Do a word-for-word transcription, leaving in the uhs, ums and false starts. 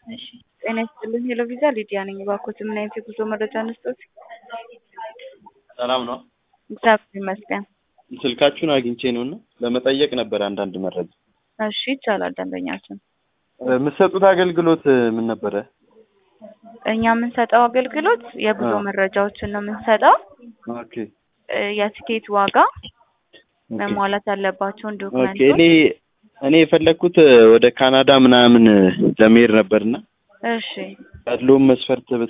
እሺ ጤና ይስጥልኝ ሄሎ ቪዛ ሊዲያ ነኝ። እባክዎት ምን አይነት የጉዞ መረጃ እንስጥዎት? ሰላም ነው። እግዚአብሔር ይመስገን። ስልካችሁን አግኝቼ ነውና ለመጠየቅ ነበር አንዳንድ መረጃ። እሺ ይቻላል። ደንበኛችን የምትሰጡት አገልግሎት ምን ነበረ? እኛ የምንሰጠው አገልግሎት የጉዞ መረጃዎችን ነው የምንሰጠው። ኦኬ የቲኬት ዋጋ፣ መሟላት ያለባቸውን ኦኬ። ዶክመንቶች። እኔ እኔ የፈለኩት ወደ ካናዳ ምናምን ለመሄድ ነበርና እሺ ያለውን መስፈርት